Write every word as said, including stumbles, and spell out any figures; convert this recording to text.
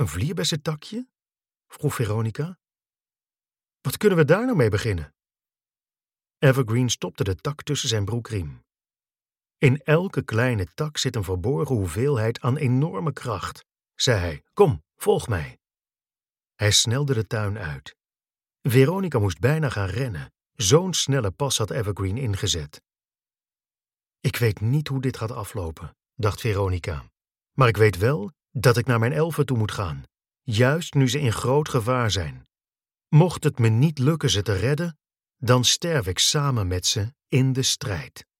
Een vlierbessentakje? Vroeg Veronica. Wat kunnen we daar nou mee beginnen? Evergreen stopte de tak tussen zijn broekriem. In elke kleine tak zit een verborgen hoeveelheid aan enorme kracht, zei hij. Kom, volg mij. Hij snelde de tuin uit. Veronica moest bijna gaan rennen. Zo'n snelle pas had Evergreen ingezet. Ik weet niet hoe dit gaat aflopen, dacht Veronica. Maar ik weet wel dat ik naar mijn elfen toe moet gaan, juist nu ze in groot gevaar zijn. Mocht het me niet lukken ze te redden, dan sterf ik samen met ze in de strijd.